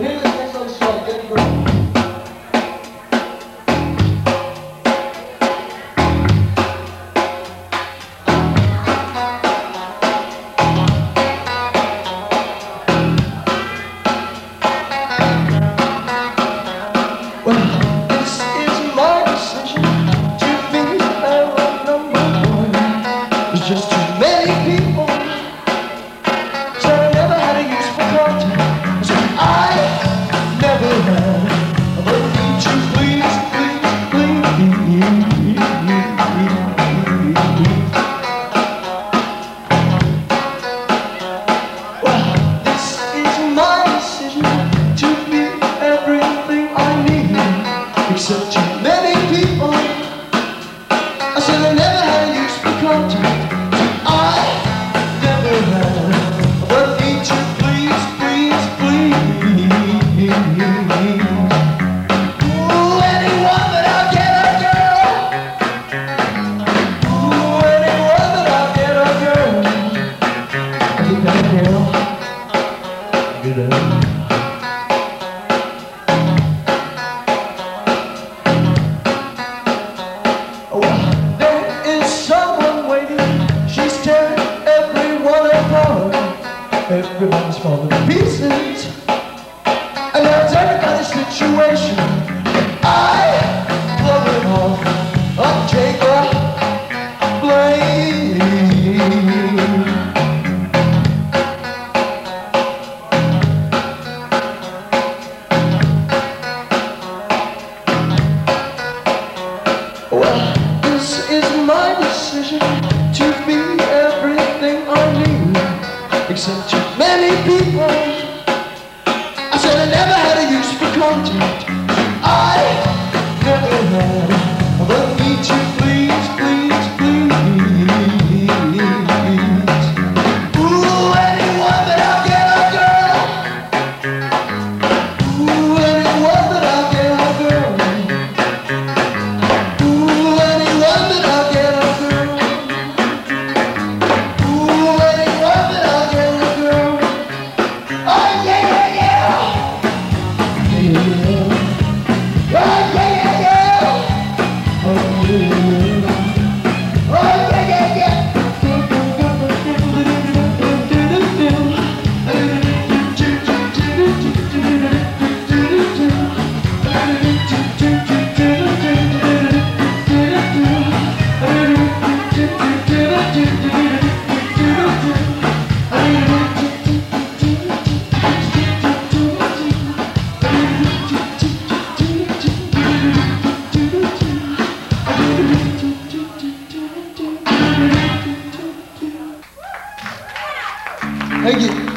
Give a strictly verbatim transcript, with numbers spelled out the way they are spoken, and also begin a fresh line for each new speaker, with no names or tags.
And here this next song is called Get the Girl. Just too many people said I never had a use for contact. So I never had. But need you please, please, please. Well, this is my decision to be everything I need, except too many people. I said I never had a use for contact. Everybody's falling to pieces, and that's everybody's situation. I love it all. I take the blame. Well, this is my decision to be everything I need, except too many people. I said I never had a use for contact. I never had. But need you please, please, please. Ooh, anyone that I'll get a girl. Ooh, anyone that I'll get a girl. Ooh, anyone that I'll get a girl. Ooh, anyone that I'll get a girl. Oh yeah, yeah, yeah. Oh yeah, yeah, yeah. Oh yeah, yeah. Oh yeah, yeah, yeah. Thank you.